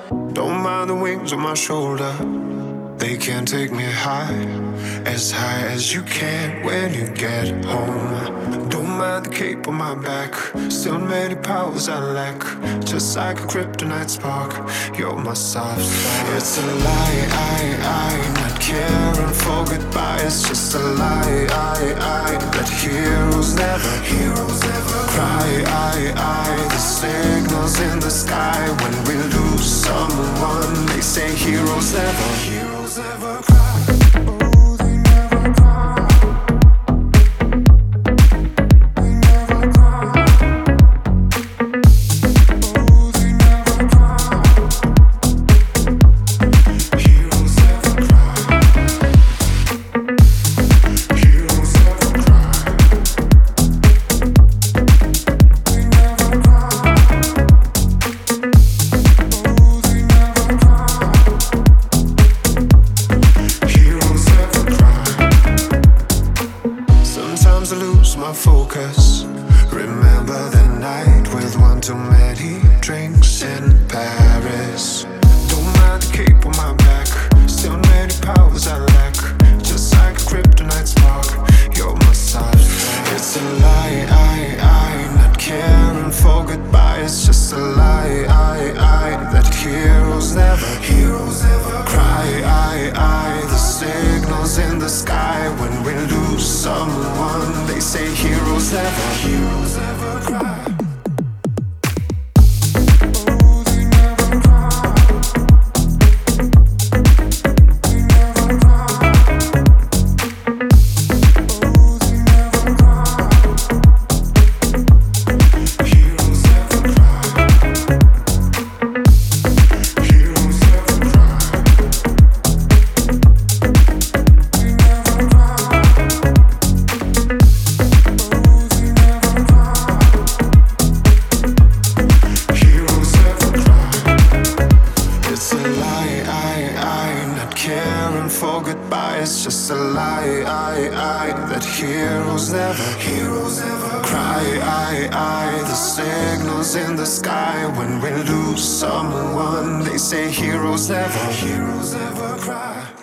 Don't mind the wings on my shoulder. They can't take me high as you can when you get home. Don't mind the cape on my back, still many powers I lack. Just like a kryptonite spark, you're my soft spot. It's a lie, I not caring for goodbye. It's just a lie, that heroes never cry. The signals in the sky when we lose someone. They say heroes never cry. Oh, they never cry. They never cry. Oh, they never cry. Heroes never cry. Heroes never cry. They never cry. Oh, they never cry. Sometimes I lose my focus. Remember the night with one too many drinks in Paris. Don't mind the cape on my back, still many powers I lack. Just like a kryptonite spark, you're my soft spot. It's a lie, I not caring for goodbye. It's just a lie, that heroes never cry. The signals in the sky when we lose someone. They say heroes never cry. Oh, they never cry. They never cry. Oh, they never cry. Heroes never cry. Heroes never cry. They never cry. Oh, they never cry. Heroes never cry. It's a lie, I not caring for goodbye. It's just a lie, that heroes never cry. The signals in the sky when we lose someone. They say heroes never cry.